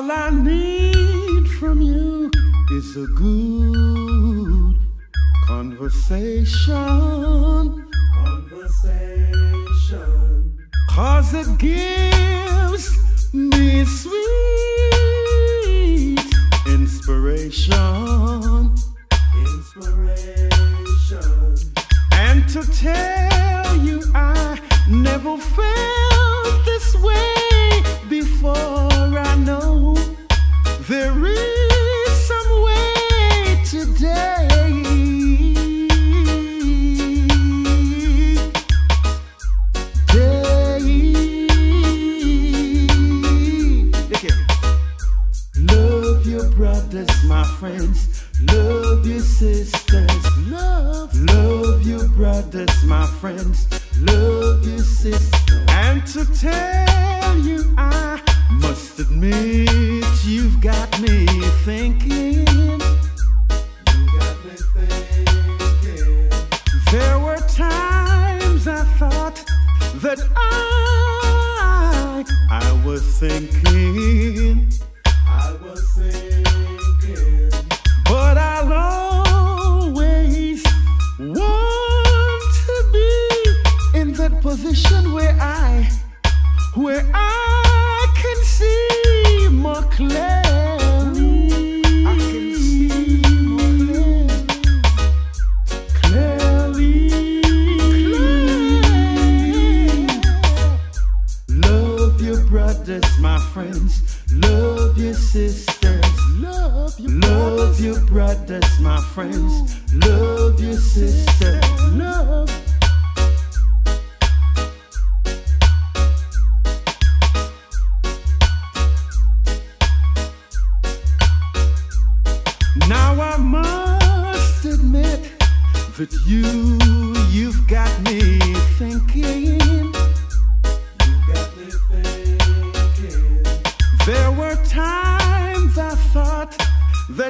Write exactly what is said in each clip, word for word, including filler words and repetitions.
All I need from you is a good conversation. Conversation. Cause it gives me sweet inspiration. Inspiration. And to tell you I never felt this way before. I know there is some way today. Day. Look here. Love your brothers, my friends. Love your sisters. Love. Love your brothers, my friends. Love your sisters. And to tell you I must admit you've got me thinking. You got me thinking. There were times I thought that I I was thinking. I was thinking. But I'll always want to be in that position where I where I can see more clearly. I can see more clearly. Clearly. Love your brothers, my friends. Love your sisters. Love your Love your brothers, my friends. Love your sisters. Love. Now I must admit that you, you've got me thinking. You got me thinking. There were times I thought that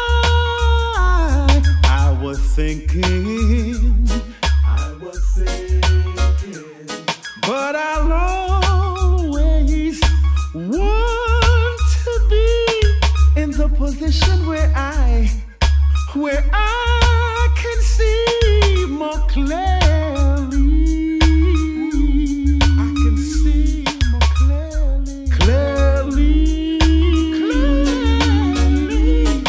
I, I was thinking. I was thinking. But I'll always want to be in the position where I, where I can see more clearly. I can see more clearly. Clearly. Clearly.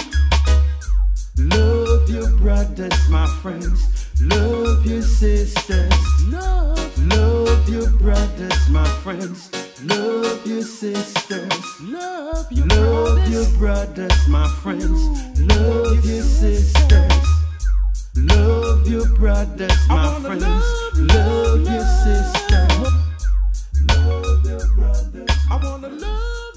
Love your brothers, my friends. Love your sisters. Love. Love your brothers, my friends. Love your sisters. Love your Love brothers. your brothers, my friends. Love your sisters. Love your brothers, my friends. Love, love, love your sisters. Love your brothers. I wanna love.